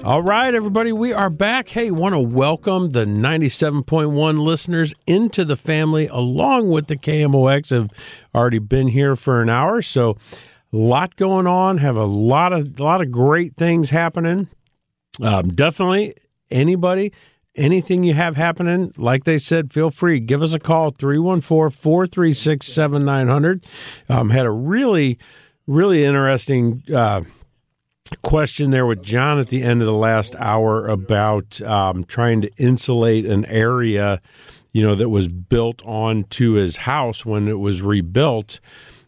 All right, everybody, we are back. Hey, want to welcome the 97.1 listeners into the family, along with the KMOX have already been here for an hour. So a lot going on, have a lot of great things happening. Definitely anybody, anything you have happening, like they said, feel free. Give us a call, 314-436-7900. Had a really, really interesting question there with John at the end of the last hour about trying to insulate an area, that was built onto his house when it was rebuilt,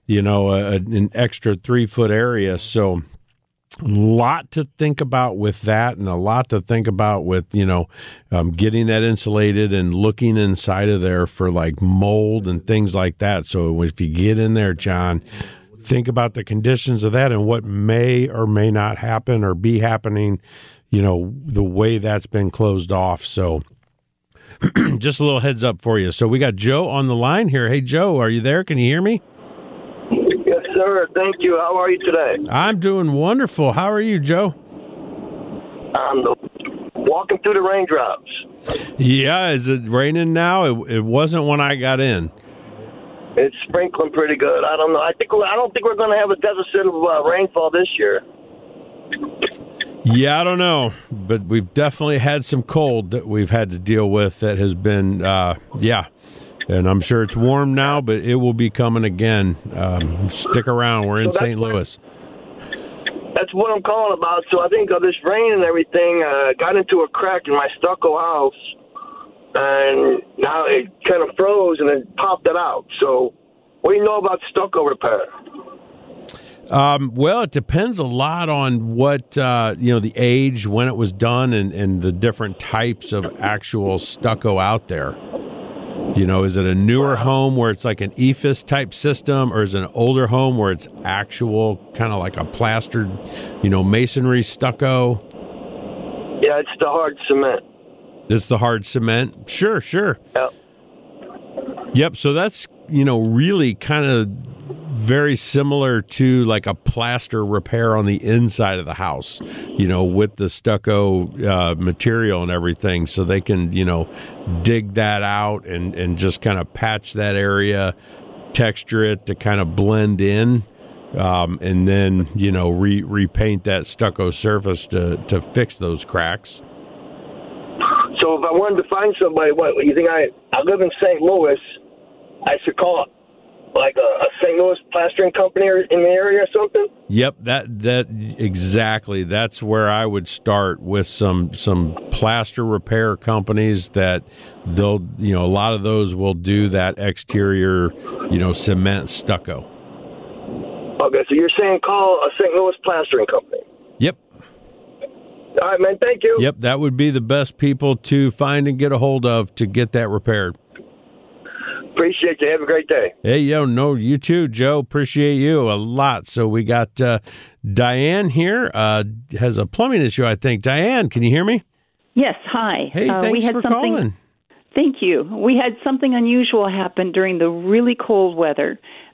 an extra 3-foot area. So a lot to think about with that, and a lot to think about with, getting that insulated and looking inside of there for like mold and things like that. So if you get in there, John, think about the conditions of that and what may or may not happen or be happening, the way that's been closed off. So just a little heads up for you. So we got Joe on the line here. Hey, Joe, are you there? Can you hear me? Yes, sir. Thank you. How are you today? I'm doing wonderful. How are you, Joe? I'm walking through the raindrops. Yeah, is it raining now? It wasn't when I got in. It's sprinkling pretty good. I don't know. I don't think we're going to have a deficit of rainfall this year. Yeah, I don't know, but we've definitely had some cold that we've had to deal with that has been, and I'm sure it's warm now, but it will be coming again. Stick around. We're in St. Louis. That's what I'm calling about. So I think this rain and everything got into a crack in my stucco house. And now it kind of froze and then popped it out. So what do you know about stucco repair? Well, it depends a lot on what, the age, when it was done, and the different types of actual stucco out there. Is it a newer home where it's like an EIFS type system, or is it an older home where it's actual kind of like a plastered, masonry stucco? Yeah, it's the hard cement. It's the hard cement? Sure. Yep. Yep, so that's, really kind of very similar to like a plaster repair on the inside of the house, with the stucco material and everything. So they can, dig that out and just kind of patch that area, texture it to kind of blend in, and then, repaint that stucco surface to fix those cracks. So if I wanted to find somebody, what you think? I live in St. Louis. I should call like a St. Louis plastering company in the area or something? Yep, that exactly. That's where I would start, with some plaster repair companies that they'll, a lot of those will do that exterior, cement stucco. Okay, so you're saying call a St. Louis plastering company? Yep. All right, man, thank you. Yep, that would be the best people to find and get a hold of to get that repaired. Appreciate you. Have a great day. Hey, you too, Joe. Appreciate you a lot. So we got Diane here, has a plumbing issue, I think. Diane, can you hear me? Yes, hi. Hey, thanks for calling. Thank you. We had something unusual happen during the really cold weather.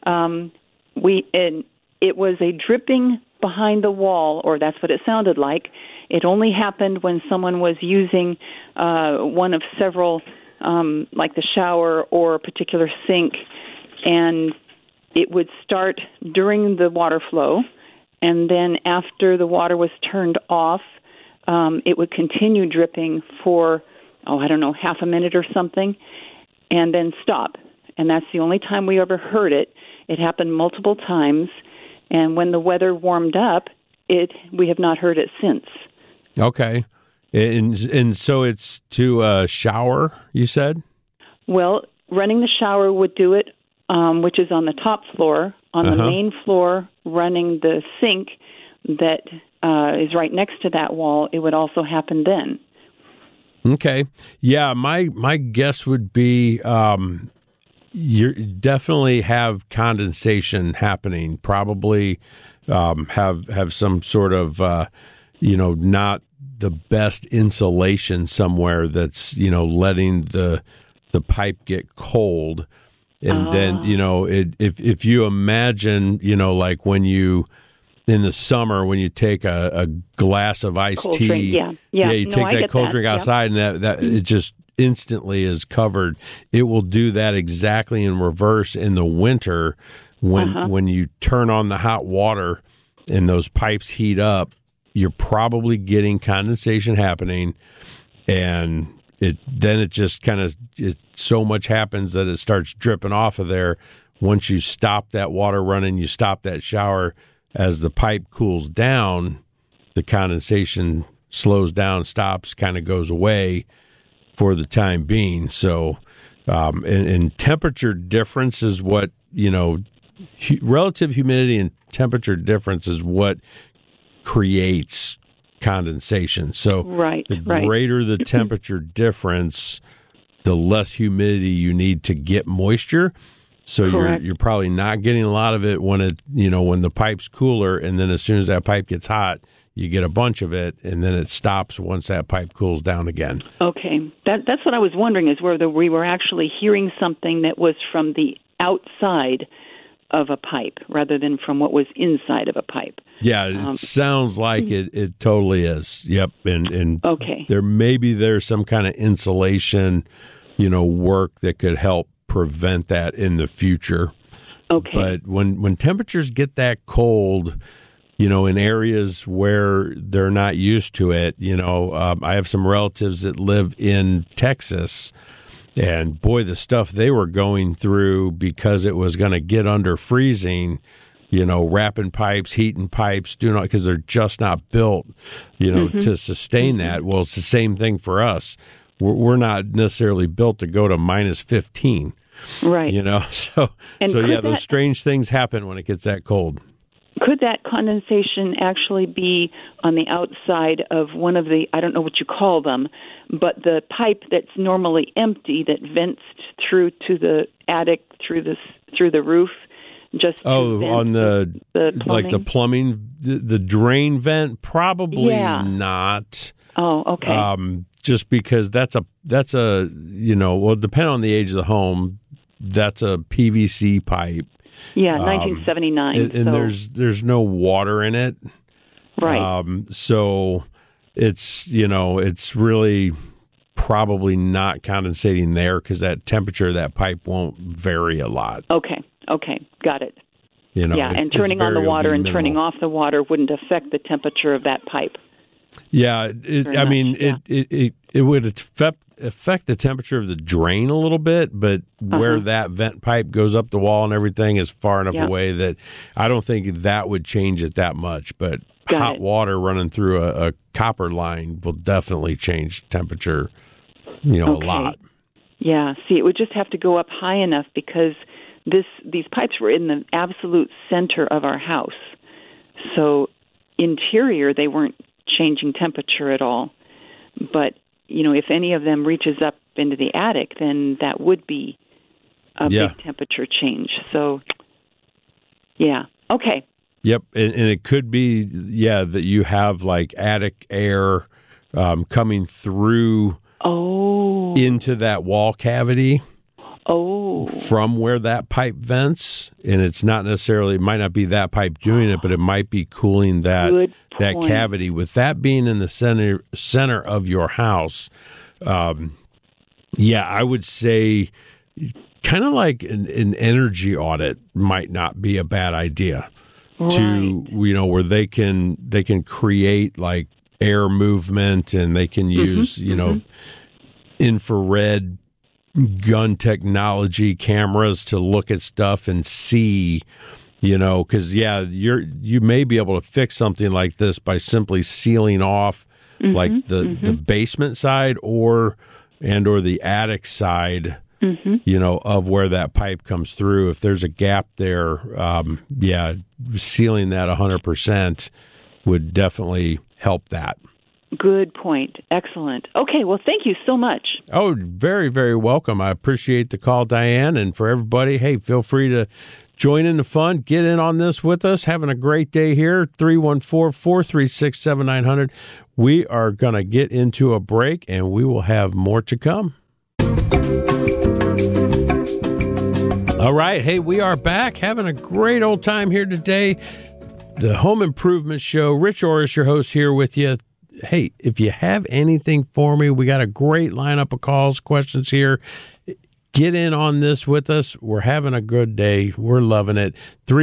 It was a dripping behind the wall, or that's what it sounded like. It only happened when someone was using one of several, like the shower or a particular sink, and it would start during the water flow, and then after the water was turned off, it would continue dripping for, half a minute or something, and then stop. And that's the only time we ever heard it. It happened multiple times, and when the weather warmed up, we have not heard it since. Okay. And so it's to shower, you said? Well, running the shower would do it, which is on the top floor. On the main floor, running the sink that is right next to that wall, it would also happen then. Okay. Yeah, my guess would be you definitely have condensation happening. Probably have some sort of, not the best insulation somewhere that's, letting the pipe get cold. And then, if you imagine, like when you in the summer when you take a glass of iced Cold tea. drink, yeah. You take that cold drink outside, and that it just instantly is covered. It will do that exactly in reverse in the winter when you turn on the hot water and those pipes heat up. You're probably getting condensation happening, and it just kind of so much happens that it starts dripping off of there. Once you stop that water running, you stop that shower. As the pipe cools down, the condensation slows down, stops, kind of goes away for the time being. So, and temperature difference is what, relative humidity and temperature difference is what creates condensation. So the greater the temperature difference, the less humidity you need to get moisture. So you're probably not getting a lot of it when when the pipe's cooler, and then as soon as that pipe gets hot, you get a bunch of it, and then it stops once that pipe cools down again. Okay, that's what I was wondering, is whether we were actually hearing something that was from the outside of a pipe rather than from what was inside of a pipe. Yeah, it sounds like it totally is. Yep, and okay, there's some kind of insulation, work that could help prevent that in the future. Okay. But when temperatures get that cold, in areas where they're not used to it, I have some relatives that live in Texas, and boy, the stuff they were going through because it was going to get under freezing, wrapping pipes, heating pipes, because they're just not built, to sustain that. Well, it's the same thing for us. We're not necessarily built to go to minus 15. Right. Those strange things happen when it gets that cold. Could that condensation actually be on the outside of one of the, I don't know what you call them, but the pipe that's normally empty that vents through to the attic, through the roof? On the plumbing? Like the plumbing, the drain vent? Probably not. Oh, okay. Just because that's a depending on the age of the home, that's a PVC pipe. Yeah, 1979. And there's no water in it. Right. So it's really probably not condensating there because that temperature of that pipe won't vary a lot. Okay, got it. And turning on the water and minimal. Turning off the water wouldn't affect the temperature of that pipe. Yeah, it would affect the temperature of the drain a little bit, but where that vent pipe goes up the wall and everything is far enough away that I don't think that would change it that much. But hot water running through a copper line will definitely change temperature, a lot. Yeah, see, it would just have to go up high enough because these pipes were in the absolute center of our house. So interior, they weren't changing temperature at all. But, if any of them reaches up into the attic, then that would be a big temperature change. So, okay. Yep, and it could be, that you have like attic air coming through into that wall cavity. From where that pipe vents, and it's not necessarily, it might not be that pipe doing it, but it might be cooling that cavity. With that being in the center of your house, I would say kind of like an energy audit might not be a bad idea. Right. To where they can create like air movement, and they can use infrared gun technology cameras to look at stuff and see, because you may be able to fix something like this by simply sealing off like the basement side or the attic side, of where that pipe comes through. If there's a gap there, sealing that 100% would definitely help that. Good point. Excellent. Okay, well, thank you so much. Oh, very, very welcome. I appreciate the call, Diane. And for everybody, hey, feel free to join in the fun. Get in on this with us. Having a great day here. 314-436-7900. We are going to get into a break, and we will have more to come. All right. Hey, we are back having a great old time here today. the Home Improvement Show. Rich Orris, your host, here with you. Hey, if you have anything for me, we got a great lineup of calls, questions here. Get in on this with us. We're having a good day. We're loving it.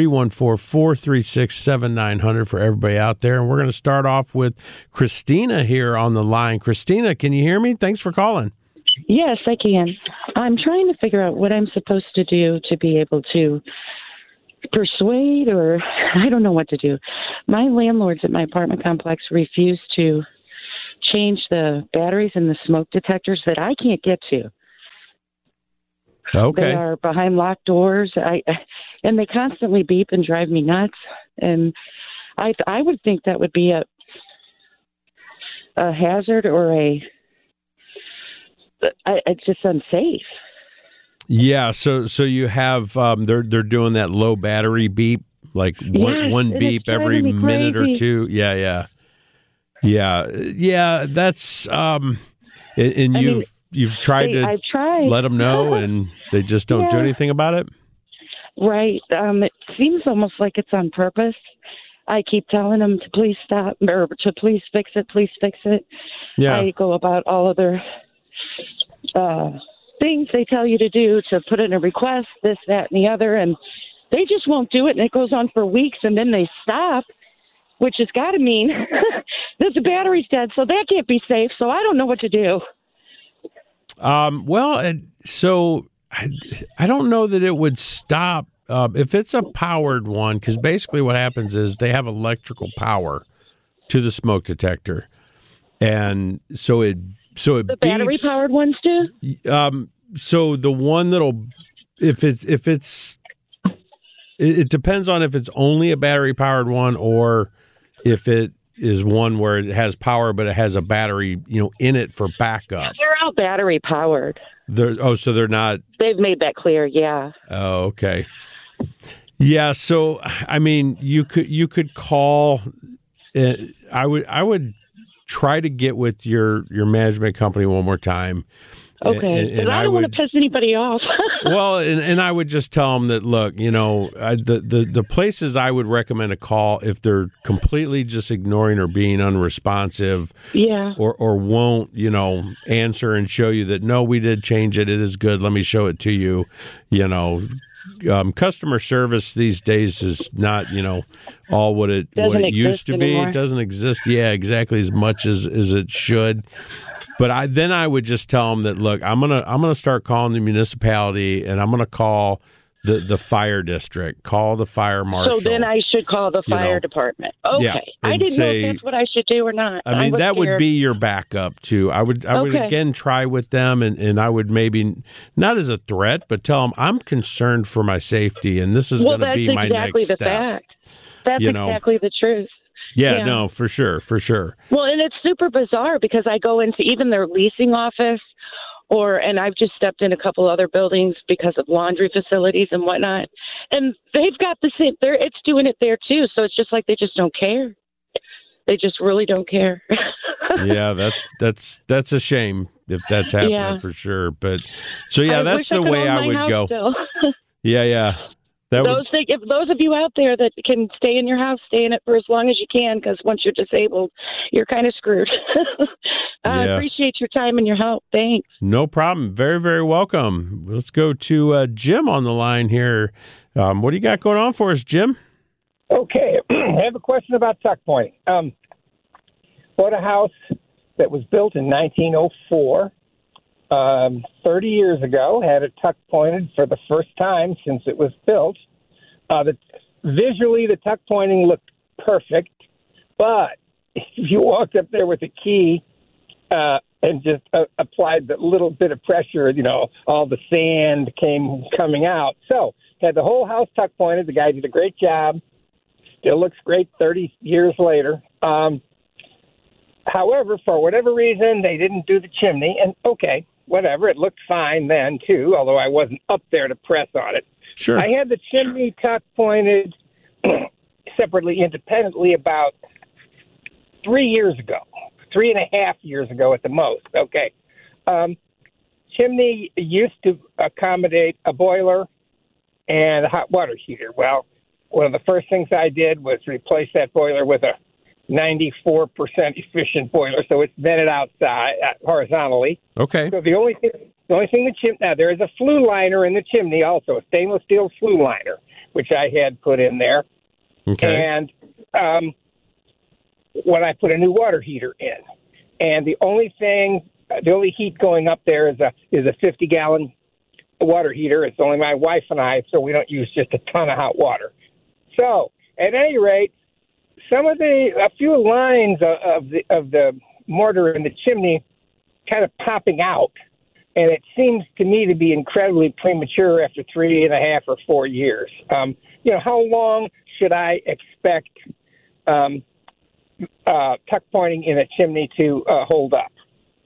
314-436-7900 for everybody out there. And we're going to start off with Christina here on the line. Christina, can you hear me? Thanks for calling. Yes, I can. I'm trying to figure out what I'm supposed to do to be able to persuade, or I don't know what to do. My landlords at my apartment complex refuse to change the batteries and the smoke detectors that I can't get to. Okay. They are behind locked doors. And they constantly beep and drive me nuts. And I would think that would be a hazard or it's just unsafe. Yeah. So you have they're doing that low battery beep, like one beep every minute or two. Yeah. That's and you've tried to let them know, and they just don't do anything about it? Right. It seems almost like it's on purpose. I keep telling them to please stop, or to please fix it. Yeah. I go about all of their things they tell you to do, to put in a request, this, that, and the other, and they just won't do it, and it goes on for weeks, and then they stop, which has got to mean that the battery's dead, so that can't be safe, so I don't know what to do. So I don't know that it would stop if it's a powered one, because basically what happens is they have electrical power to the smoke detector, and so it the battery powered ones do. So the one that'll it depends on if it's only a battery powered one or if it is one where it has power, but it has a battery, in it for backup. They're all battery powered. So they're not. They've made that clear. Yeah. Oh, okay. Yeah. So, I mean, you could call. I would try to get with your management company one more time. Okay, and I don't want to piss anybody off. Well, and I would just tell them that, look, the places I would recommend a call if they're completely just ignoring or being unresponsive, or won't, answer and show you that, no, we did change it. It is good. Let me show it to you. Customer service these days is not, all what it used to be. It doesn't exist. Yeah, exactly as much as it should. But I would just tell them that, look, I'm gonna start calling the municipality, and I'm gonna call the fire district, call the fire marshal. So then I should call the fire department. Okay, yeah, I didn't know if that's what I should do or not. I mean, that would be your backup too. I would again try with them, and I would maybe not as a threat, but tell them I'm concerned for my safety, and this is going to be my next step. That's exactly the truth. Yeah, no, for sure. Well, and it's super bizarre because I go into even their leasing office, and I've just stepped in a couple other buildings because of laundry facilities and whatnot, and they've got the same. It's doing it there too, so it's just like they just don't care. They just really don't care. Yeah, that's a shame if that's happening for sure. But that's the way I would go. Yeah. If those of you out there that can stay in your house, stay in it for as long as you can, because once you're disabled, you're kind of screwed. I appreciate your time and your help. Thanks. No problem. Very, very welcome. Let's go to Jim on the line here. What do you got going on for us, Jim? Okay. I have a question about tuck pointing. Bought a house that was built in 1904. 30 years ago, had it tuck pointed for the first time since it was built. Visually, the tuck pointing looked perfect, but if you walked up there with a key and just applied the little bit of pressure, all the sand came coming out. So, had the whole house tuck pointed. The guy did a great job. Still looks great 30 years later. However, for whatever reason, they didn't do the chimney, and okay. Whatever, it looked fine then, too, although I wasn't up there to press on it. Sure. I had the chimney tuck pointed separately, independently, about 3 years ago, 3.5 years ago at the most. Okay. Chimney used to accommodate a boiler and a hot water heater. Well, one of the first things I did was replace that boiler with a 94% efficient boiler, so it's vented outside horizontally. Okay. So the only thing now there is a flue liner in the chimney, also a stainless steel flue liner, which I had put in there. Okay. And when I put a new water heater in, and the only heat going up there is a 50-gallon water heater. It's only my wife and I, so we don't use just a ton of hot water. So at any rate, a few lines of the mortar in the chimney kind of popping out, and it seems to me to be incredibly premature after 3.5 or 4 years. How long should I expect tuck pointing in a chimney to hold up?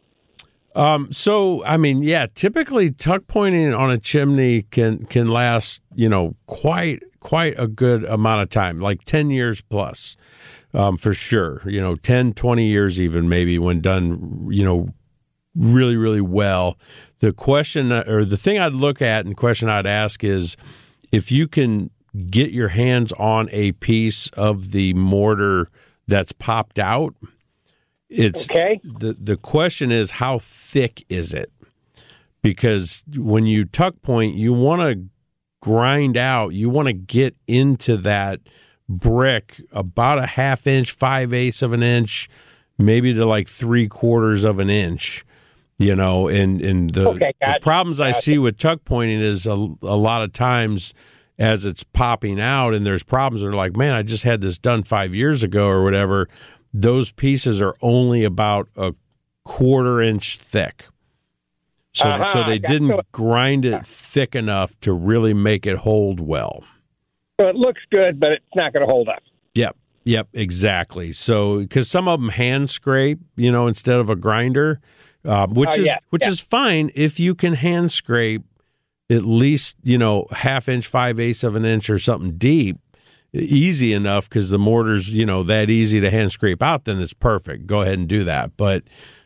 Typically tuck pointing on a chimney can last, quite a good amount of time, like 10 years plus, for sure, 10, 20 years even maybe when done, really, really well. The question or the thing I'd look at and question I'd ask is if you can get your hands on a piece of the mortar that's popped out. It's okay. The question is, how thick is it? Because when you tuck point, you want to grind out, you want to get into that brick about a 1/2 inch, 5/8 of an inch, maybe to like 3/4 of an inch, and the problems I see with tuck pointing is a lot of times as it's popping out and there's problems that are like, man, I just had this done 5 years ago or whatever. Those pieces are only about a 1/4 inch thick. So they didn't grind it thick enough to really make it hold well. So it looks good, but it's not going to hold up. Yep, exactly. So because some of them hand scrape, instead of a grinder, which is fine if you can hand scrape at least, 1/2 inch, 5/8 of an inch or something deep. Easy enough because the mortar's, that easy to hand scrape out, then it's perfect. Go ahead and do that. But,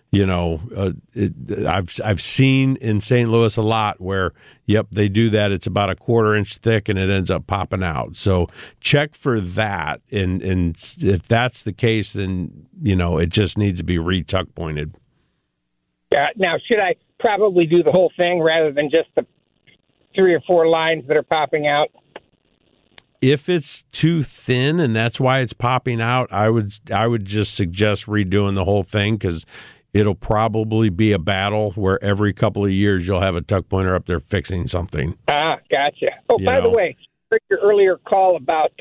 I've seen in St. Louis a lot where, they do that. It's about a 1/4 inch thick and it ends up popping out. So check for that. And if that's the case, then, it just needs to be re-tuck pointed. Now, should I probably do the whole thing rather than just the 3 or 4 lines that are popping out? If it's too thin and that's why it's popping out, I would just suggest redoing the whole thing because it'll probably be a battle where every couple of years you'll have a tuck pointer up there fixing something. Gotcha. Oh, by the way, your earlier call about,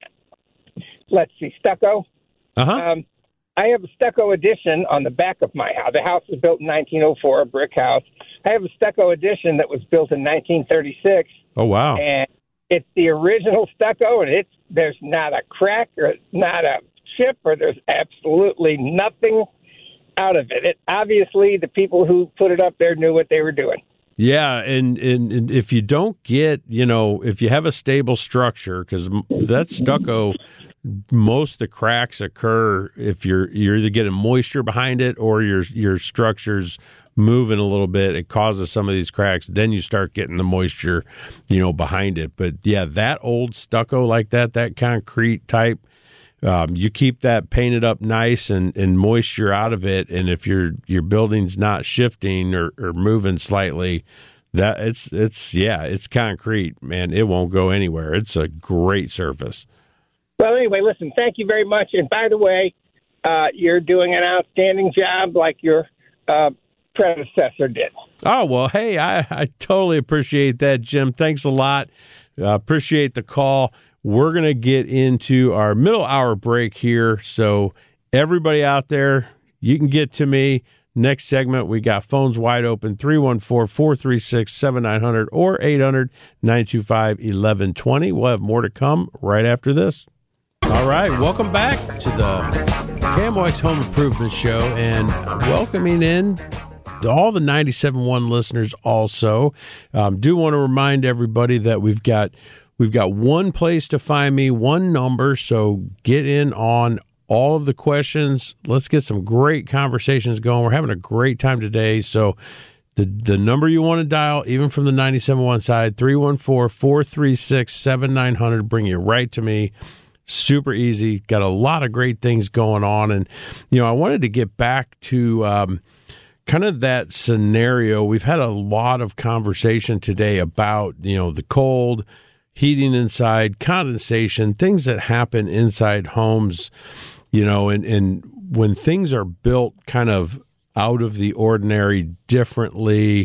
stucco. Uh-huh. I have a stucco addition on the back of my house. The house was built in 1904, a brick house. I have a stucco addition that was built in 1936. Oh, wow. And it's the original stucco, and there's not a crack or not a chip, or there's absolutely nothing out of it. Obviously, the people who put it up there knew what they were doing. Yeah, and if you don't get, if you have a stable structure, because that stucco, most of the cracks occur if you're either getting moisture behind it or your structure's moving a little bit. It causes some of these cracks. Then you start getting the moisture, behind it. But yeah, that old stucco like that concrete type, you keep that painted up nice and moisture out of it. And if your building's not shifting or moving slightly, that it's concrete, man. It won't go anywhere. It's a great surface. Well, anyway, listen, thank you very much. And by the way, you're doing an outstanding job like your predecessor did. Oh, well, hey, I totally appreciate that, Jim. Thanks a lot. Appreciate the call. We're going to get into our middle hour break here. So everybody out there, you can get to me. Next segment, we got phones wide open, 314-436-7900 or 800-925-1120. We'll have more to come right after this. All right, welcome back to the KMOX Home Improvement Show, and welcoming in all the 97.1 listeners also. Do want to remind everybody that we've got one place to find me, one number, so get in on all of the questions. Let's get some great conversations going. We're having a great time today, so The number you want to dial, even from the 97.1 side, 314-436-7900, bring you right to me. Super easy. Got a lot of great things going on. And, I wanted to get back to kind of that scenario. We've had a lot of conversation today about, the cold, heating inside, condensation, things that happen inside homes, and when things are built kind of out of the ordinary differently,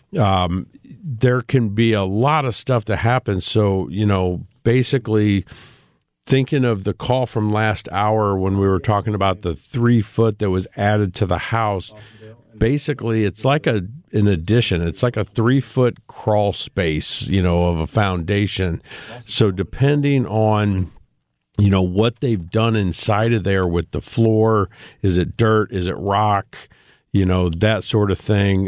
there can be a lot of stuff that happens. So, basically thinking of the call from last hour when we were talking about the 3 foot that was added to the house, basically it's like an addition. It's like a 3 foot crawl space, of a foundation. So depending on what they've done inside of there with the floor, is it dirt? Is it rock? That sort of thing.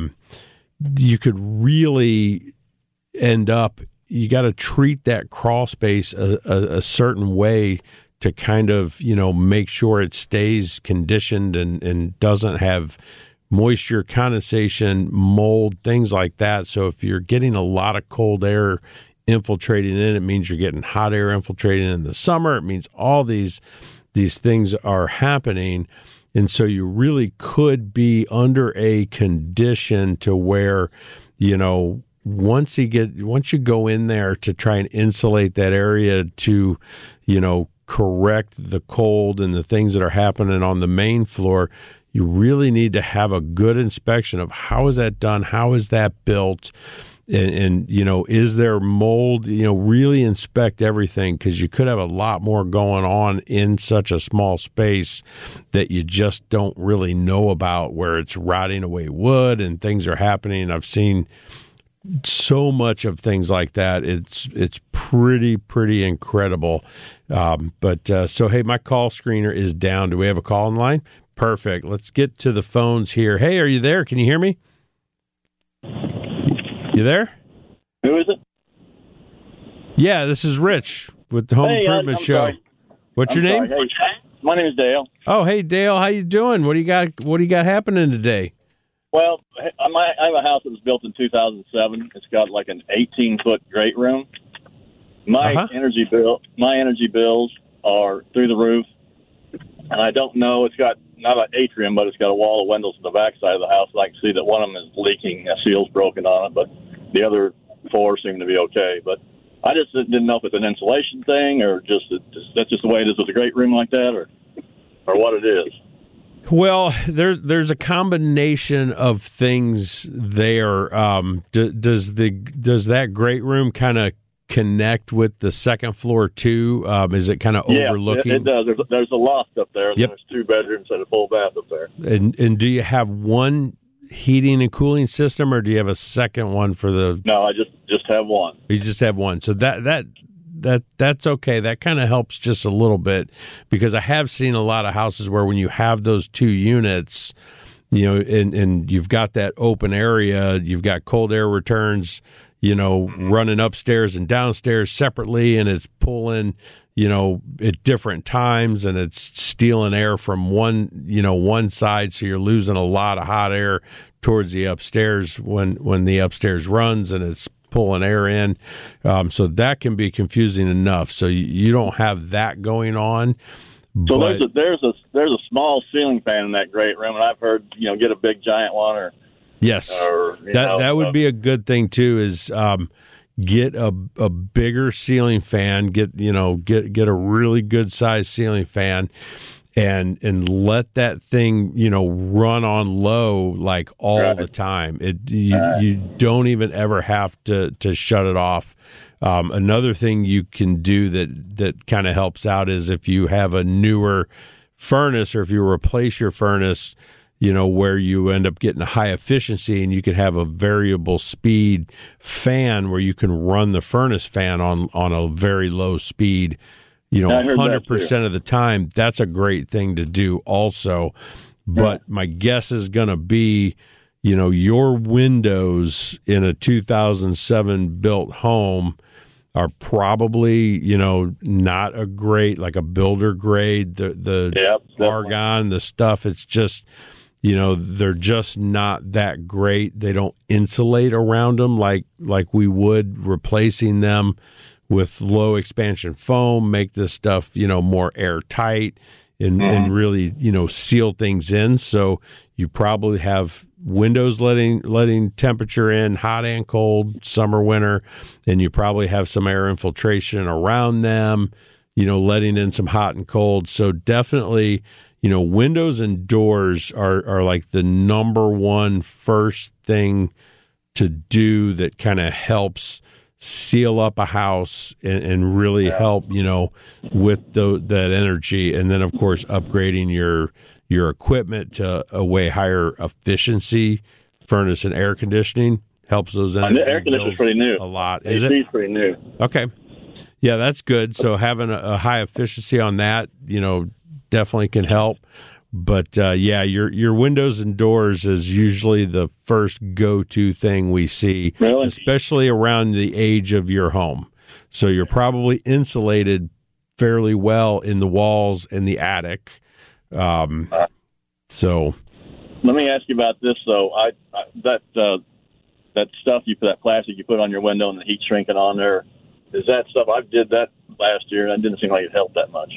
You could really end up, you got to treat that crawl space a certain way to kind of, make sure it stays conditioned and doesn't have moisture, condensation, mold, things like that. So if you're getting a lot of cold air infiltrating in, it means you're getting hot air infiltrating in the summer. It means all these things are happening. And so you really could be under a condition to where, once you go in there to try and insulate that area to, correct the cold and the things that are happening on the main floor, you really need to have a good inspection of how is that done? How is that built? And is there mold? Really inspect everything, because you could have a lot more going on in such a small space that you just don't really know about, where it's rotting away wood and things are happening. I've seen so much of things like that. It's pretty incredible. So, hey, my call screener is down. Do we have a call in line? Perfect. Let's get to the phones here. Hey, are you there? Can you hear me? You there? Who is it? Yeah, this is Rich with the Home Improvement Show. Sorry. What's your name? Hey, my name is Dale. Oh, hey Dale, how you doing? What do you got happening today? Well, I have a house that was built in 2007. It's got like an 18-foot great room. My energy bills are through the roof, and I don't know. It's got not an atrium, but it's got a wall of windows on the back side of the house, and I can see that one of them is leaking. A seal's broken on it, but the other 4 seem to be okay. But I just didn't know if it's an insulation thing, or that's just the way it is with a great room like that, or what it is. Well, there's a combination of things there. Does that great room kind of connect with the second floor too? Is it kind of overlooking? Yeah, it does. There's a loft up there. Yep. There's 2 bedrooms and a full bath up there. And do you have one heating and cooling system, or do you have a second one for the? No, I just have one. You just have one. So that's okay. That kind of helps just a little bit, because I have seen a lot of houses where when you have those 2 units, and you've got that open area, you've got cold air returns, running upstairs and downstairs separately, and it's pulling, at different times, and it's stealing air from one side. So you're losing a lot of hot air towards the upstairs when the upstairs runs, and it's pulling air in. So that can be confusing enough. So you don't have that going on. So there's a small ceiling fan in that great room, and I've heard, get a big giant one, or yes, that would be a good thing too. Is get a bigger ceiling fan. Get a really good sized ceiling fan, and let that thing run on low like all the time. You don't even ever have to shut it off. Another thing you can do that kind of helps out is if you have a newer furnace, or if you replace your furnace, where you end up getting a high efficiency, and you can have a variable speed fan where you can run the furnace fan on a very low speed, 100% of the time. That's a great thing to do also. But my guess is going to be, your windows in a 2007 built home are probably, not a great, like a builder grade, the argon, the stuff. It's just, they're just not that great. They don't insulate around them like we would replacing them with low expansion foam, make this stuff, more airtight and really, seal things in. So you probably have windows letting temperature in, hot and cold, summer, winter, and you probably have some air infiltration around them, letting in some hot and cold. So definitely, windows and doors are like the number one first thing to do that kind of helps seal up a house and really help, with that energy. And then, of course, upgrading your equipment to a way higher efficiency furnace and air conditioning helps those energy the air conditioner's pretty new. A lot. Is it? Pretty new. Okay. Yeah, that's good. So having a high efficiency on that, definitely can help. But your windows and doors is usually the first go-to thing we see, really? Especially around the age of your home. So you're probably insulated fairly well in the walls and the attic. So let me ask you about this, though. That stuff that plastic you put on your window and the heat shrinking on there, is that stuff? I did that last year, and it didn't seem like it helped that much.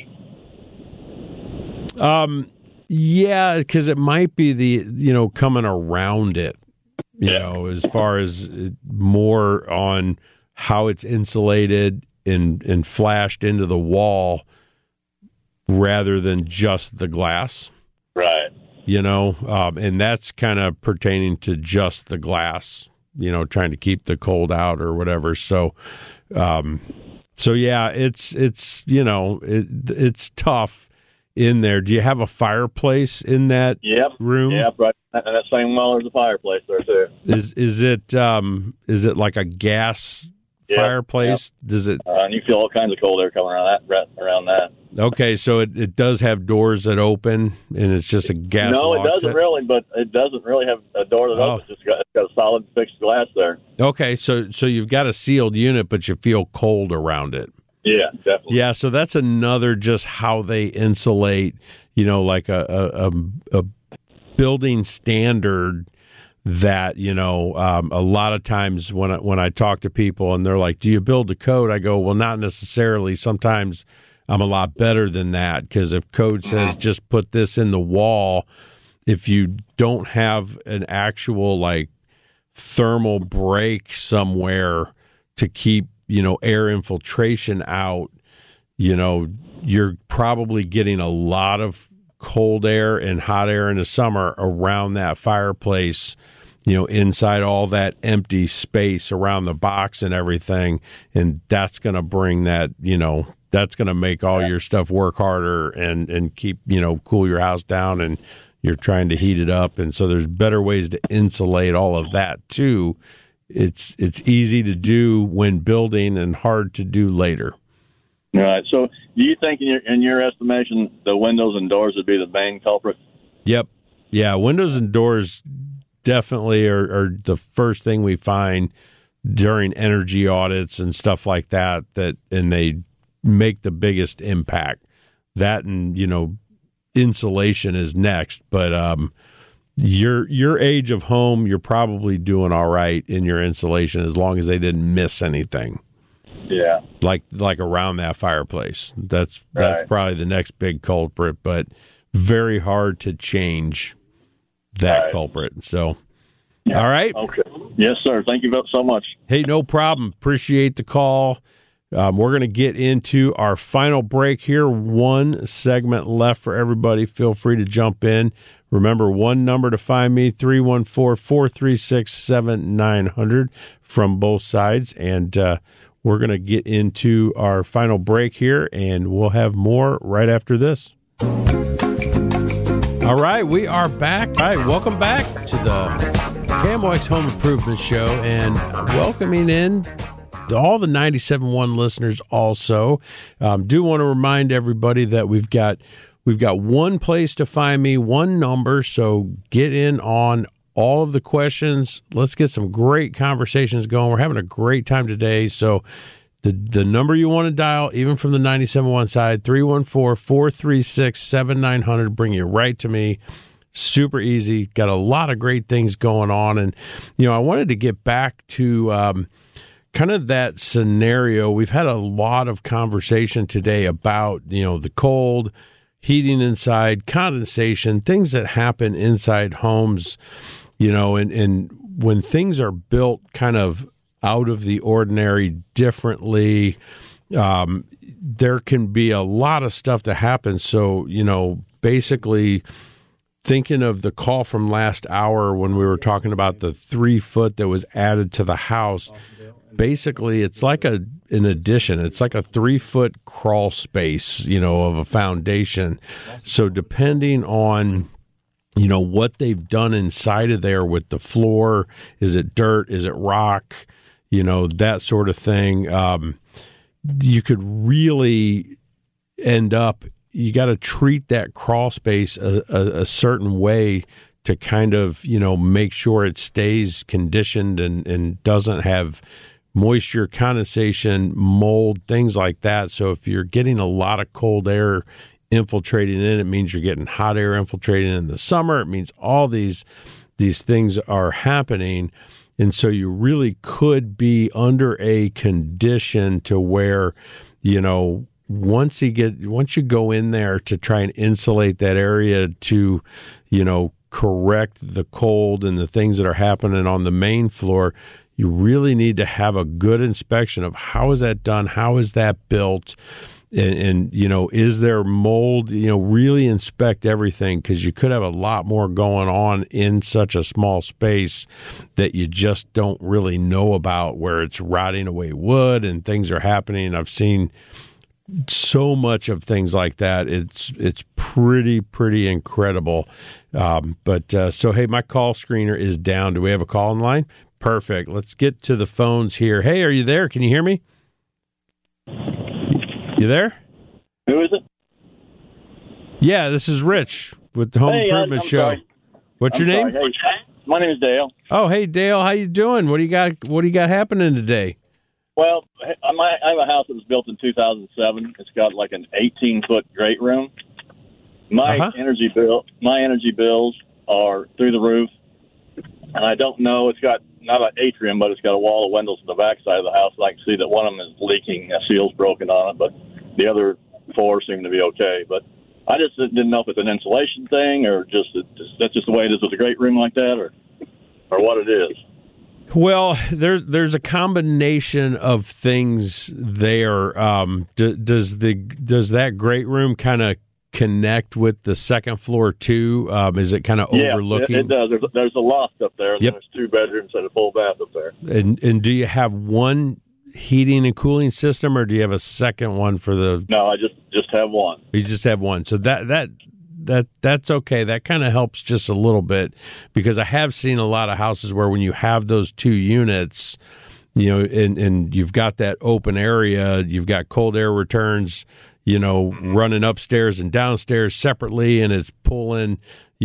Yeah, because it might be the coming around it, as far as more on how it's insulated and flashed into the wall rather than just the glass. Right. And that's kind of pertaining to just the glass, trying to keep the cold out or whatever. So yeah, it's tough in there. Do you have a fireplace in that room? Yep, right. And that same well, there's a fireplace there too. Is it like a gas fireplace? Yep. Does it? And you feel all kinds of cold air coming around that. Okay, so it does have doors that open, and it's just a gas. No, it doesn't really. But it doesn't really have a door that opens. It's got a solid fixed glass there. Okay, so you've got a sealed unit, but you feel cold around it. Yeah, definitely. Yeah, so that's another just how they insulate, like a building standard that, a lot of times when I talk to people and they're like, do you build to code? I go, well, not necessarily. Sometimes I'm a lot better than that, because if code says just put this in the wall, if you don't have an actual like thermal break somewhere to keep air infiltration out, you're probably getting a lot of cold air and hot air in the summer around that fireplace, inside all that empty space around the box and everything. And that's going to bring that, that's going to make all your stuff work harder and keep, cool your house down, and you're trying to heat it up. And so there's better ways to insulate all of that too. It's easy to do when building and hard to do later. All right. So do you think in your estimation, the windows and doors would be the main culprit? Yep. Yeah. Windows and doors definitely are the first thing we find during energy audits and stuff like that, and they make the biggest impact. That and, insulation is next, but, your age of home, you're probably doing all right in your insulation as long as they didn't miss anything. Yeah. Like around that fireplace. That's probably the next big culprit, but very hard to change that culprit. So, all right. Okay. Yes, sir. Thank you so much. Hey, no problem. Appreciate the call. We're going to get into our final break here. One segment left for everybody. Feel free to jump in. Remember, one number to find me, 314-436-7900 from both sides. And we're going to get into our final break here, and we'll have more right after this. All right, we are back. All right, welcome back to the KMOX Home Improvement Show, and welcoming in all the 97.1 listeners also. Do want to remind everybody that we've got one place to find me, one number, so get in on all of the questions. Let's get some great conversations going. We're having a great time today, so the number you want to dial, even from the 97.1 side, 314-436-7900, bring you right to me. super easy, got a lot of great things going on. And, I wanted to get back to kind of that scenario. We've had a lot of conversation today about, the cold, heating inside, condensation, things that happen inside homes, and when things are built kind of out of the ordinary differently, there can be a lot of stuff that happens. So, basically thinking of the call from last hour when we were talking about the 3 foot that was added to the house, basically it's like an addition. It's like a 3 foot crawl space, of a foundation. So depending on, what they've done inside of there with the floor, is it dirt? Is it rock? That sort of thing. You could really end up, you got to treat that crawl space a certain way to kind of, make sure it stays conditioned and doesn't have moisture, condensation, mold, things like that. So if you're getting a lot of cold air infiltrating in, it means you're getting hot air infiltrating in the summer. It means all these things are happening. And so you really could be under a condition to where, once you go in there to try and insulate that area to, correct the cold and the things that are happening on the main floor, you really need to have a good inspection of how is that done? How is that built? And is there mold? Really inspect everything, because you could have a lot more going on in such a small space that you just don't really know about, where it's rotting away wood and things are happening. I've seen so much of things like that. It's pretty incredible. So, hey, my call screener is down. Do we have a call in line? Perfect. Let's get to the phones here. Hey, are you there? Can you hear me? You there? Who is it? Yeah, this is Rich with the Home Improvement Show. Sorry. What's your name? Hey, my name is Dale. Oh, hey Dale, how you doing? What do you got happening today? Well, I have a house that was built in 2007. It's got like an 18-foot great room. My energy bills are through the roof, and I don't know. It's got not an atrium, but it's got a wall of windows in the back side of the house. And I can see that one of them is leaking. A seal's broken on it, but the other 4 seem to be okay. But I just didn't know if it's an insulation thing, or that's just the way it is with a great room like that, or what it is. Well, there's a combination of things there. Does that great room kind of connect with the second floor too? Is it kind of overlooking? It does. There's a loft up there. Yep. There's 2 bedrooms and a full bath up there. And do you have one heating and cooling system, or do you have a second one for the? No, I just have one. You just have one. So that's okay. That kind of helps just a little bit, because I have seen a lot of houses where when you have those 2 units, and you've got that open area, you've got cold air returns, running upstairs and downstairs separately, and it's pulling,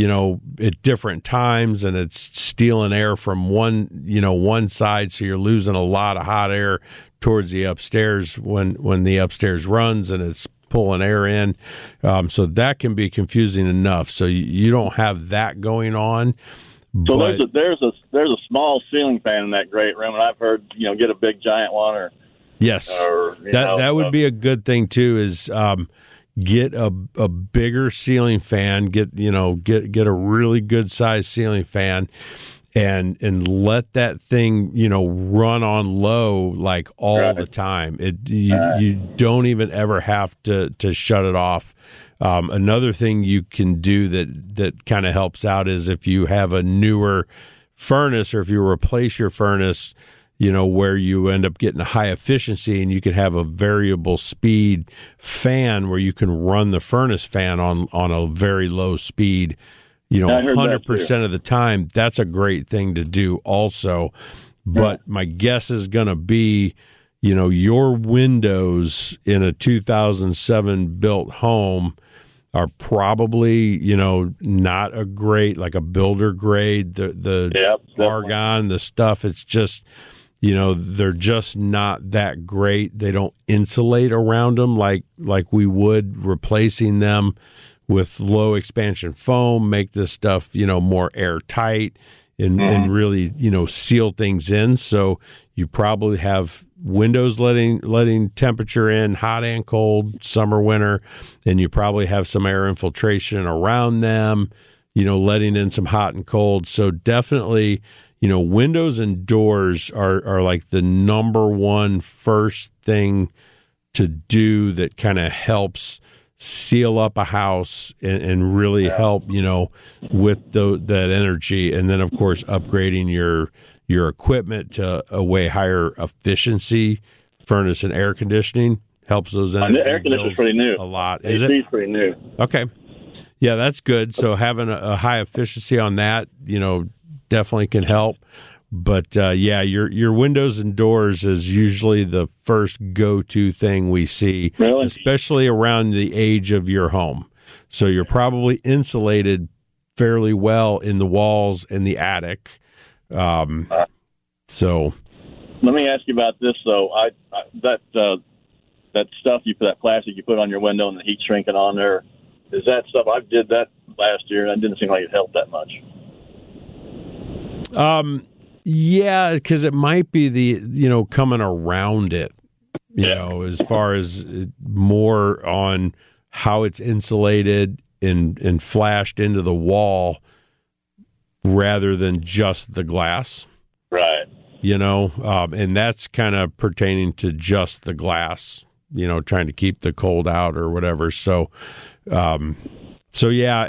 at different times, and it's stealing air from one side. So you're losing a lot of hot air towards the upstairs when the upstairs runs, and it's pulling air in. So that can be confusing enough. So you don't have that going on. So there's a small ceiling fan in that great room, and I've heard, get a big giant one, or yes, that would be a good thing too. Is get a bigger ceiling fan. Get a really good size ceiling fan, and let that thing run on low like all the time. You don't even ever have to shut it off. Another thing you can do that kind of helps out is if you have a newer furnace, or if you replace your furnace, where you end up getting a high efficiency, and you could have a variable speed fan where you can run the furnace fan on a very low speed, 100% of the time. That's a great thing to do also. But my guess is going to be, your windows in a 2007 built home are probably, not a great, like a builder grade, the argon, the stuff. It's just, they're just not that great. They don't insulate around them like we would replacing them with low expansion foam, make this stuff, more airtight and really, seal things in. So you probably have windows letting temperature in, hot and cold, summer, winter, and you probably have some air infiltration around them, letting in some hot and cold. So definitely, windows and doors are like the number one first thing to do that kind of helps seal up a house and really help, with that energy. And then, of course, upgrading your equipment to a way higher efficiency furnace and air conditioning helps those energy the air conditioner's pretty new. A lot. Is it? It's pretty new. Okay. Yeah, that's good. So having a high efficiency on that, definitely can help. But your windows and doors is usually the first go-to thing we see, really? Especially around the age of your home. So you're probably insulated fairly well in the walls and the attic. So let me ask you about this, though. That stuff that plastic you put on your window and the heat shrinking on there, is that stuff? I did that last year, and it didn't seem like it helped that much. Yeah, because it might be the coming around it, as far as more on how it's insulated and flashed into the wall rather than just the glass. Right. And that's kind of pertaining to just the glass, trying to keep the cold out or whatever. So yeah,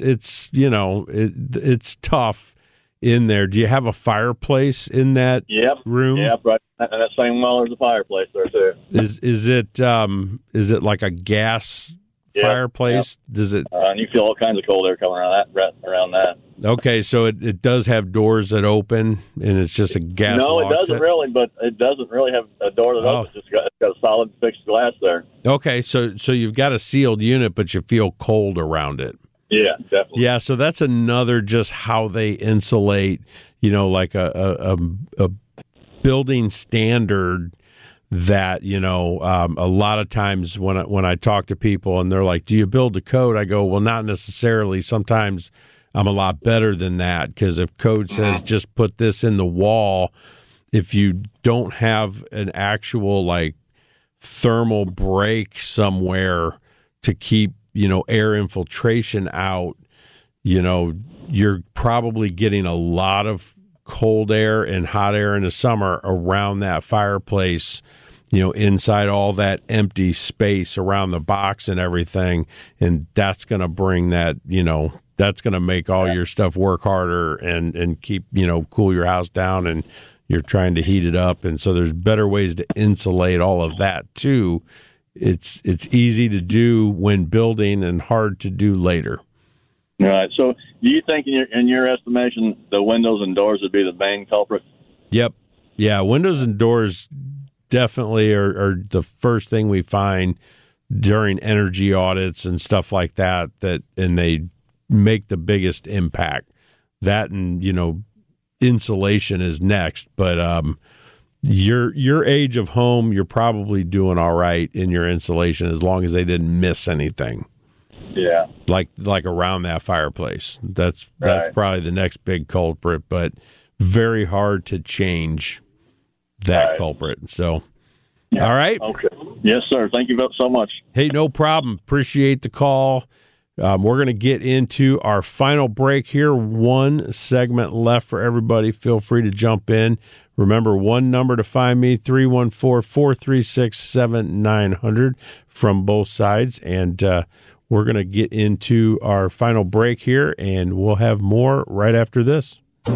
it's tough in there. Do you have a fireplace in that room? Yep, right. And that same wall, there's a fireplace there too. Is it like a gas fireplace? Yep. Does it? And you feel all kinds of cold air coming around that. Okay, so it does have doors that open, and it's just a gas. No, it doesn't set? really, but it doesn't really have a door that opens. It's got a solid fixed glass there. Okay, so you've got a sealed unit, but you feel cold around it. Yeah, definitely. Yeah, so that's another just how they insulate, like a building standard that, a lot of times when I talk to people and they're like, do you build to code? I go, well, not necessarily. Sometimes I'm a lot better than that, because if code says just put this in the wall, if you don't have an actual like thermal break somewhere to keep air infiltration out, you're probably getting a lot of cold air and hot air in the summer around that fireplace, inside all that empty space around the box and everything. And that's going to bring that, that's going to make all your stuff work harder and keep, cool your house down, and you're trying to heat it up. And so there's better ways to insulate all of that too. It's easy to do when building and hard to do later. All right. So do you think in your estimation, the windows and doors would be the main culprit? Yep. Yeah. Windows and doors definitely are the first thing we find during energy audits and stuff like that, and they make the biggest impact. That and, insulation is next, but, your age of home, you're probably doing all right in your insulation as long as they didn't miss anything. Yeah. Like around that fireplace. That's right. Probably the next big culprit, but very hard to change that culprit. So, all right. Okay. Yes, sir. Thank you so much. Hey, no problem. Appreciate the call. We're going to get into our final break here. One segment left for everybody. Feel free to jump in. Remember, one number to find me, 314-436-7900 from both sides. And we're going to get into our final break here, and we'll have more right after this.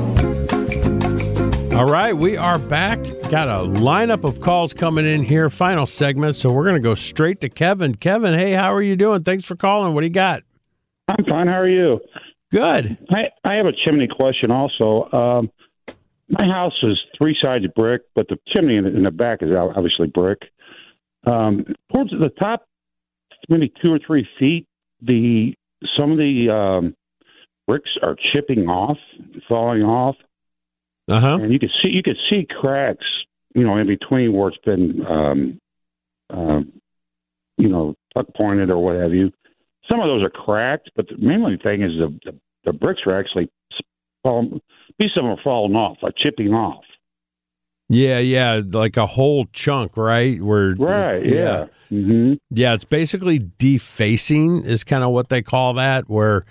All right, we are back. Got a lineup of calls coming in here, final segment, so we're going to go straight to Kevin. Kevin, hey, how are you doing? Thanks for calling. What do you got? I'm fine. How are you? Good. I have a chimney question also. My house is three sides brick, but the chimney in the back is obviously brick. Towards the top, maybe 2 or 3 feet, some of the bricks are chipping off, falling off. Uh-huh. And you could see cracks, in between where it's been, tuck pointed or what have you. some of those are cracked, but the main thing is the bricks are actually falling. Pieces of them are falling off, like chipping off. Yeah, like a whole chunk, right? Yeah. Mm-hmm. Yeah, it's basically defacing is kind of what they call that, where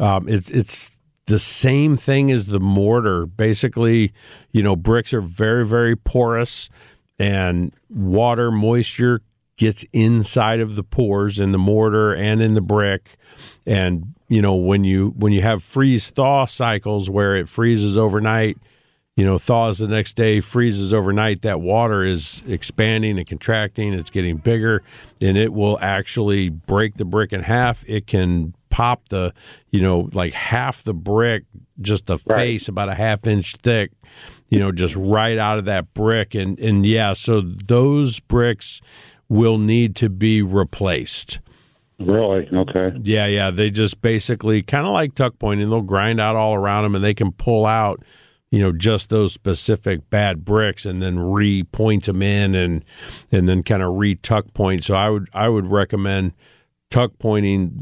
it's the same thing as the mortar. Basically, bricks are very, very porous, and water, moisture gets inside of the pores in the mortar and in the brick. And, when you have freeze-thaw cycles where it freezes overnight, thaws the next day, freezes overnight, that water is expanding and contracting. It's getting bigger, and it will actually break the brick in half. It can pop the, like half the brick, just the face, about a half-inch thick, just right out of that brick. And yeah, so those bricks will need to be replaced. Really? Okay. Yeah. They just basically kind of like tuck pointing. They'll grind out all around them, and they can pull out just those specific bad bricks and then re-point them in and then kind of re-tuck point. So I would recommend tuck pointing,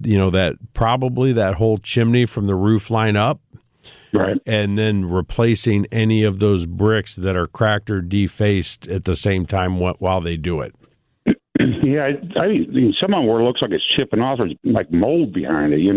that whole chimney from the roof line up. Right. And then replacing any of those bricks that are cracked or defaced at the same time while they do it. Yeah, I mean, some of them where it looks like it's chipping off, there's like mold behind it,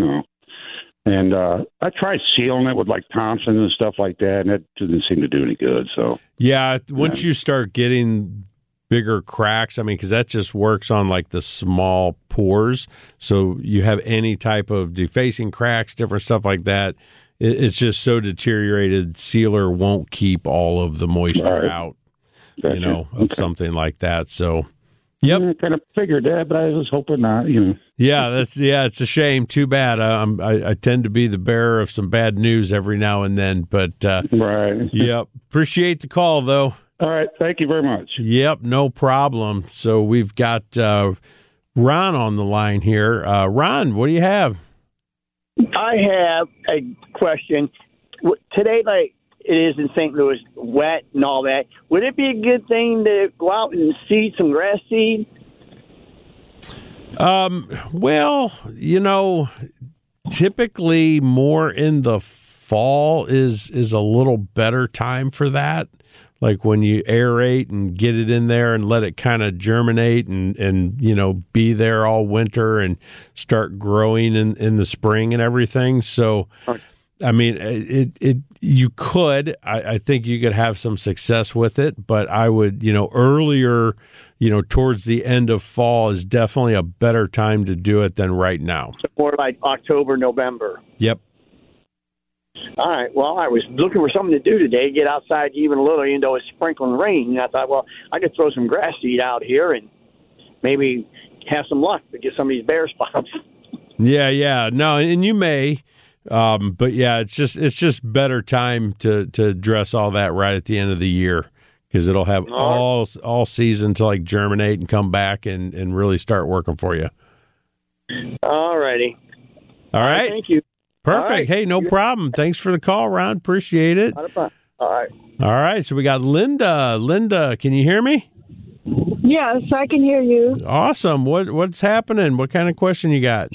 And I tried sealing it with like Thompson and stuff like that, and it didn't seem to do any good. So yeah, once you start getting bigger cracks, I mean, because that just works on like the small pores. So you have any type of defacing cracks, different stuff like that. It's just so deteriorated. Sealer won't keep all of the moisture out, of something like that. So. Yep. I kind of figured that, but I was hoping not, Yeah, it's a shame. Too bad. I tend to be the bearer of some bad news every now and then, but right. Yep. Appreciate the call, though. All right. Thank you very much. Yep, no problem. So we've got Ron on the line here. Ron, what do you have? I have a question. Today, like it is in St. Louis, wet and all that. Would it be a good thing to go out and seed some grass seed? Well, typically more in the fall is a little better time for that. Like when you aerate and get it in there and let it kind of germinate and be there all winter and start growing in the spring and everything. So, I mean, you could, I think you could have some success with it, but I would, earlier, towards the end of fall is definitely a better time to do it than right now. More like October, November. Yep. All right. Well, I was looking for something to do today, get outside even a little, even though it's sprinkling rain. And I thought, well, I could throw some grass seed out here and maybe have some luck to get some of these bare spots. Yeah. No, and you may. But yeah, it's just better time to dress all that right at the end of the year because it'll have all season to like germinate and come back and really start working for you. All righty. All right. Thank you. Perfect. Right. Hey, no problem. Thanks for the call, Ron. Appreciate it. All right. All right. So we got Linda. Linda, can you hear me? Yes, I can hear you. Awesome. What's happening? What kind of question you got?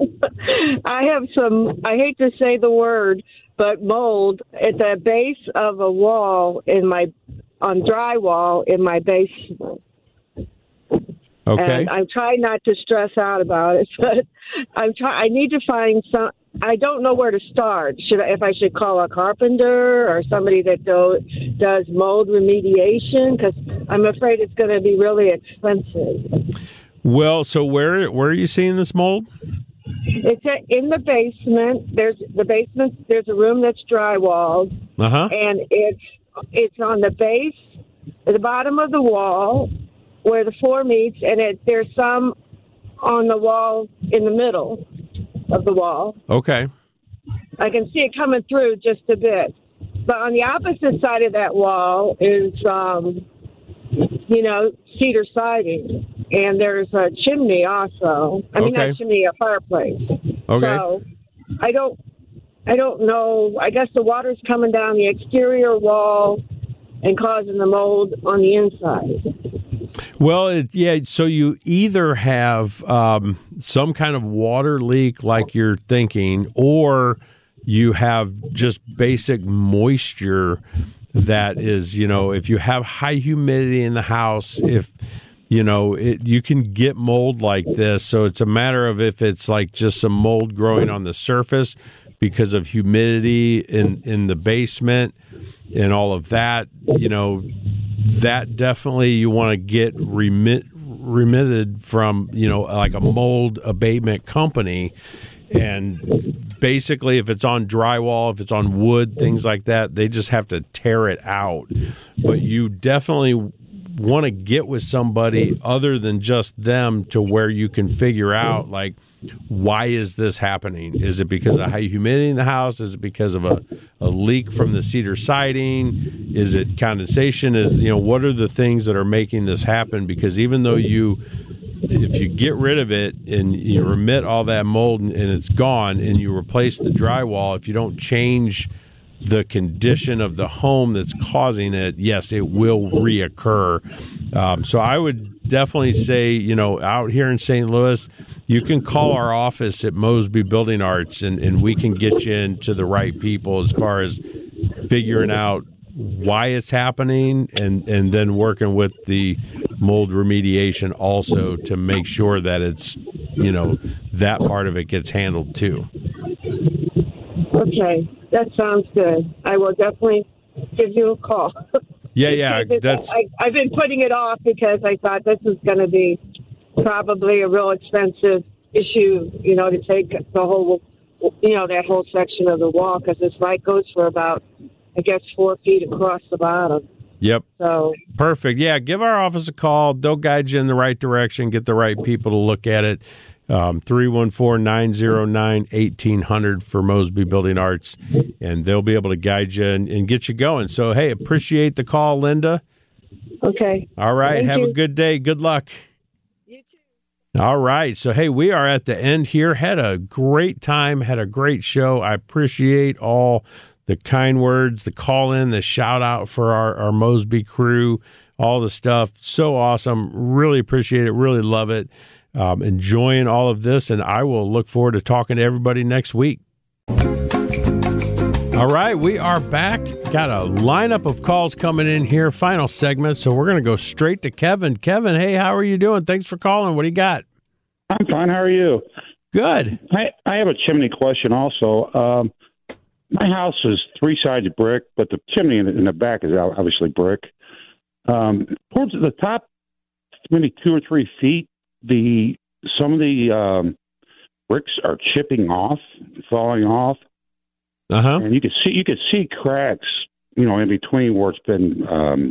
I have some, I hate to say the word, but mold at the base of a wall on drywall in my basement. Okay. And I'm trying not to stress out about it, but I need to find some. I don't know where to start. If I should call a carpenter or somebody that does mold remediation, because I'm afraid it's going to be really expensive. Well, so where are you seeing this mold? It's in the basement. There's a room that's drywalled, and it's on the base, at the bottom of the wall, where the floor meets, and there's some on the wall in the middle of the wall. Okay. I can see it coming through just a bit. But on the opposite side of that wall is, cedar siding. And there's a chimney also. I mean, not chimney, a fireplace. Okay. So I don't know. I guess the water's coming down the exterior wall and causing the mold on the inside. Well, so you either have some kind of water leak like you're thinking, or you have just basic moisture that is, if you have high humidity in the house, if, you can get mold like this. So it's a matter of if it's like just some mold growing on the surface because of humidity in the basement and all of that, that definitely you want to get remitted from, like a mold abatement company. And basically, if it's on drywall, if it's on wood, things like that, they just have to tear it out. But you definitely want to get with somebody other than just them to where you can figure out, like, why is this happening? Is it because of high humidity in the house? Is it because of a leak from the cedar siding? Is it condensation? What are the things that are making this happen? Because even though if you get rid of it and you remit all that mold and it's gone and you replace the drywall, if you don't change the condition of the home that's causing it, yes, it will reoccur. So I would definitely say, out here in St. Louis, you can call our office at Mosby Building Arts and we can get you into the right people as far as figuring out why it's happening and then working with the mold remediation also to make sure that it's, that part of it gets handled too. Okay, that sounds good. I will definitely give you a call. Yeah. I've been putting it off because I thought this is going to be probably a real expensive issue, to take the whole, that whole section of the wall, because this light goes for about, 4 feet across the bottom. Yep. So perfect. Yeah, give our office a call. They'll guide you in the right direction, get the right people to look at it. 314-909-1800 for Mosby Building Arts, and they'll be able to guide you and get you going. So, hey, appreciate the call, Linda. Okay. All right. Have a good day. Good luck. You too. All right. So, hey, we are at the end here. Had a great time. Had a great show. I appreciate all the kind words, the call in, the shout out for our Mosby crew, all the stuff. So awesome. Really appreciate it. Really love it. Enjoying all of this, and I will look forward to talking to everybody next week. All right, we are back. Got a lineup of calls coming in here, final segment, so we're going to go straight to Kevin. Kevin, hey, how are you doing? Thanks for calling. What do you got? I'm fine. How are you? Good. I have a chimney question also. My house is 3 sides brick, but the chimney in the back is obviously brick. Towards the top, maybe 2 or 3 feet, some of the bricks are chipping off, falling off, and you could see cracks, in between where it's been,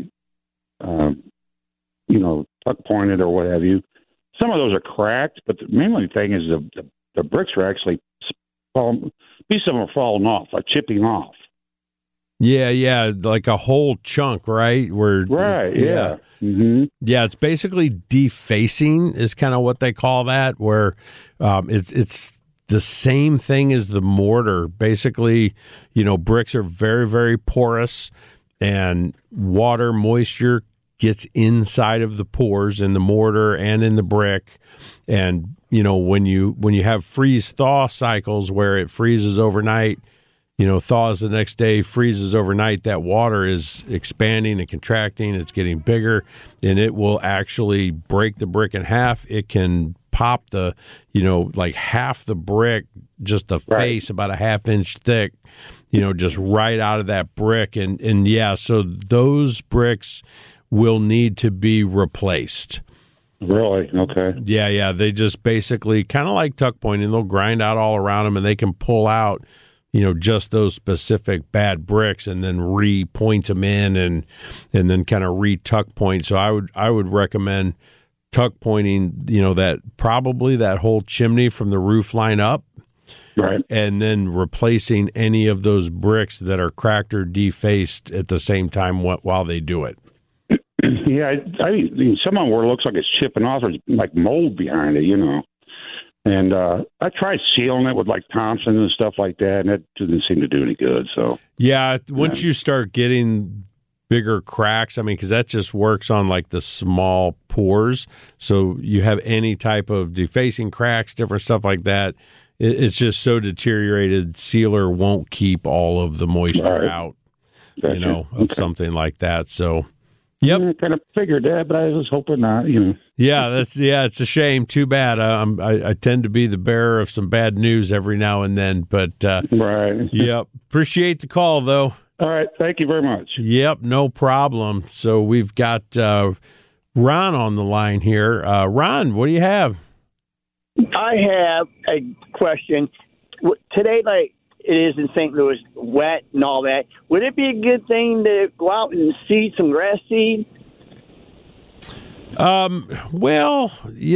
tuck pointed or what have you. Some of those are cracked, but the main thing is the bricks are actually falling. Pieces of them are falling off, like chipping off. Yeah, like a whole chunk, right? Right, yeah. Mm-hmm. Yeah, it's basically defacing is kind of what they call that, where it's the same thing as the mortar. Basically, bricks are very, very porous, and water, moisture gets inside of the pores in the mortar and in the brick. And, when you have freeze-thaw cycles where it freezes overnight, thaws the next day, freezes overnight, that water is expanding and contracting. It's getting bigger, and it will actually break the brick in half. It can pop the, like half the brick, just the face, about a half-inch thick, just right out of that brick. And yeah, so those bricks will need to be replaced. Really? Okay. Yeah. They just basically kind of like tuck pointing. They'll grind out all around them, and they can pull out, just those specific bad bricks and then re-point them in and then kind of re-tuck point. So I would recommend tuck pointing, that whole chimney from the roof line up. Right. And then replacing any of those bricks that are cracked or defaced at the same time while they do it. Yeah, I mean, some of them where it looks like it's chipping off, there's like mold behind it, And I tried sealing it with like Thompson and stuff like that, and that didn't seem to do any good. So yeah, once you start getting bigger cracks. I mean, because that just works on like the small pores. So you have any type of defacing cracks, different stuff like that. It's just so deteriorated. Sealer won't keep all of the moisture out, Gotcha. of something like that. So, yep. I kind of figured that, but I was hoping not, Yeah, it's a shame. Too bad. I tend to be the bearer of some bad news every now and then, but right. Yep. Appreciate the call, though. All right. Thank you very much. Yep, no problem. So we've got Ron on the line here. Ron, what do you have? I have a question. Today, like it is in St. Louis, wet and all that, would it be a good thing to go out and seed some grass seed? Well,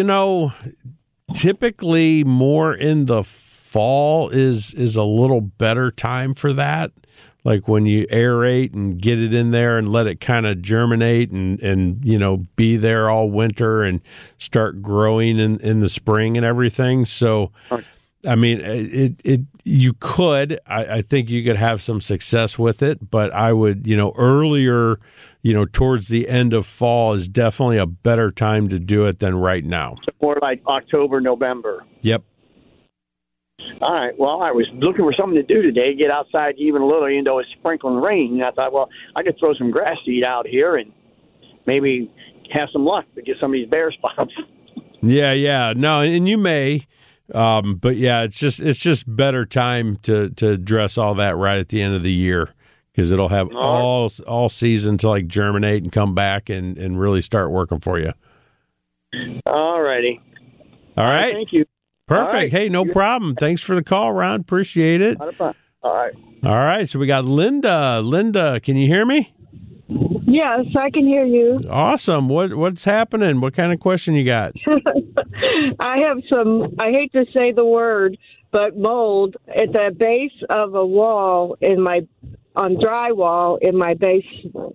typically more in the fall is a little better time for that. Like when you aerate and get it in there and let it kind of germinate and be there all winter and start growing in the spring and everything. So, I mean, you could, I think you could have some success with it, but I would, earlier, towards the end of fall is definitely a better time to do it than right now. More like October, November. Yep. All right. Well, I was looking for something to do today, get outside even a little, it's sprinkling rain. And I thought, well, I could throw some grass seed out here and maybe have some luck to get some of these bare spots. Yeah. No, and you may, but yeah, it's just better time to address all that right at the end of the year because it'll have all season to like germinate and come back and really start working for you. All righty. All right. Thank you. Perfect. Right. Hey, no problem. Thanks for the call, Ron. Appreciate it. All right. All right. So we got Linda. Linda, can you hear me? Yes, I can hear you. Awesome. What's happening? What kind of question you got? I have some, I hate to say the word, but mold at the base of a wall on drywall in my basement.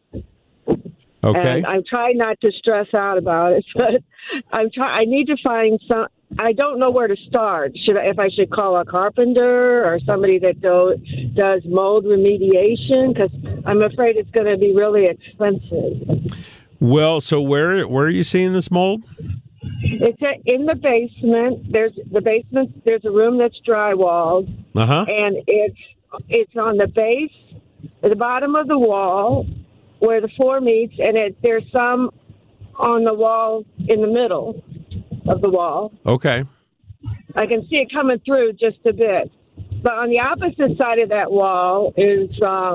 Okay. And I'm trying not to stress out about it, but I need to find some. I don't know where to start. If I should call a carpenter or somebody that does mold remediation, because I'm afraid it's going to be really expensive. Well, so where are you seeing this mold? It's in the basement. There's a room that's drywalled, and it's on the base, at the bottom of the wall, where the floor meets, and there's some on the wall in the middle of the wall. Okay. I can see it coming through just a bit. But on the opposite side of that wall is,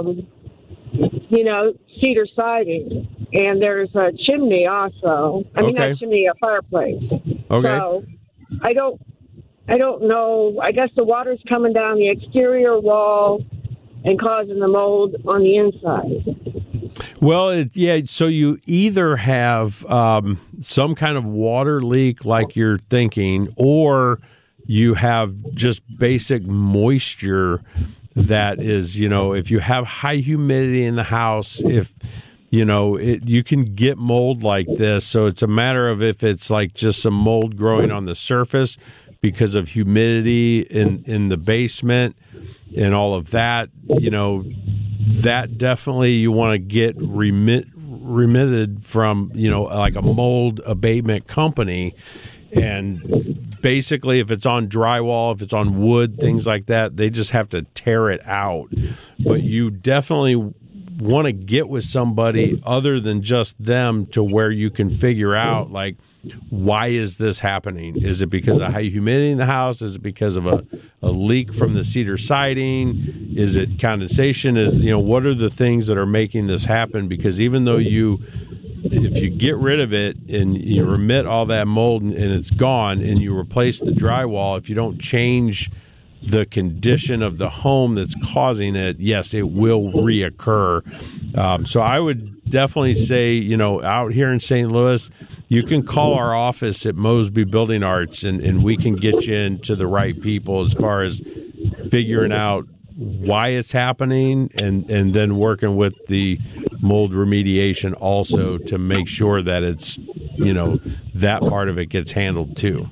cedar siding. And there's a chimney also. I mean, not chimney, a fireplace. Okay. So I don't know. I guess the water's coming down the exterior wall and causing the mold on the inside. Well, so you either have some kind of water leak like you're thinking, or you have just basic moisture that is, if you have high humidity in the house, you can get mold like this. So it's a matter of if it's like just some mold growing on the surface because of humidity in the basement and all of that, that definitely you want to get remitted from, like a mold abatement company. And basically, if it's on drywall, if it's on wood, things like that, they just have to tear it out. But you definitely want to get with somebody other than just them to where you can figure out, like, why is this happening? Is it because of high humidity in the house? Is it because of a leak from the cedar siding? Is it condensation? What are the things that are making this happen? Because even though if you get rid of it and you remit all that mold and it's gone and you replace the drywall, if you don't change the condition of the home that's causing it, yes, it will reoccur. So I would definitely say, out here in St. Louis, you can call our office at Mosby Building Arts and we can get you into the right people as far as figuring out why it's happening and then working with the mold remediation also to make sure that it's, that part of it gets handled too.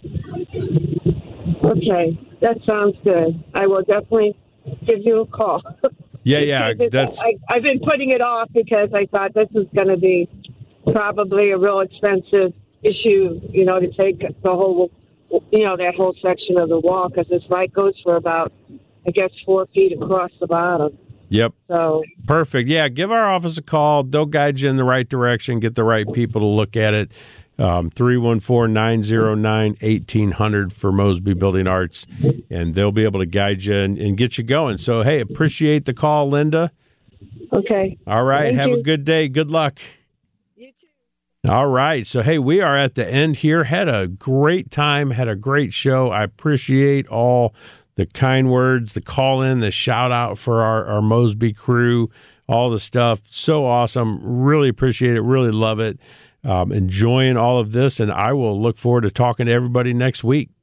Okay, that sounds good. I will definitely give you a call. Yeah. I've been putting it off because I thought this is going to be probably a real expensive issue, to take the whole, that whole section of the wall, because this light goes for about, I guess, 4 feet across the bottom. Yep. So perfect. Yeah, give our office a call. They'll guide you in the right direction, get the right people to look at it. 314-909-1800 for Mosby Building Arts, and they'll be able to guide you and get you going. So, hey, appreciate the call, Linda. Okay. All right. Have a good day. Good luck. You too. All right. So, hey, we are at the end here. Had a great time. Had a great show. I appreciate all the kind words, the call in, the shout out for our Mosby crew, all the stuff. So awesome. Really appreciate it. Really love it. Enjoying all of this. And I will look forward to talking to everybody next week.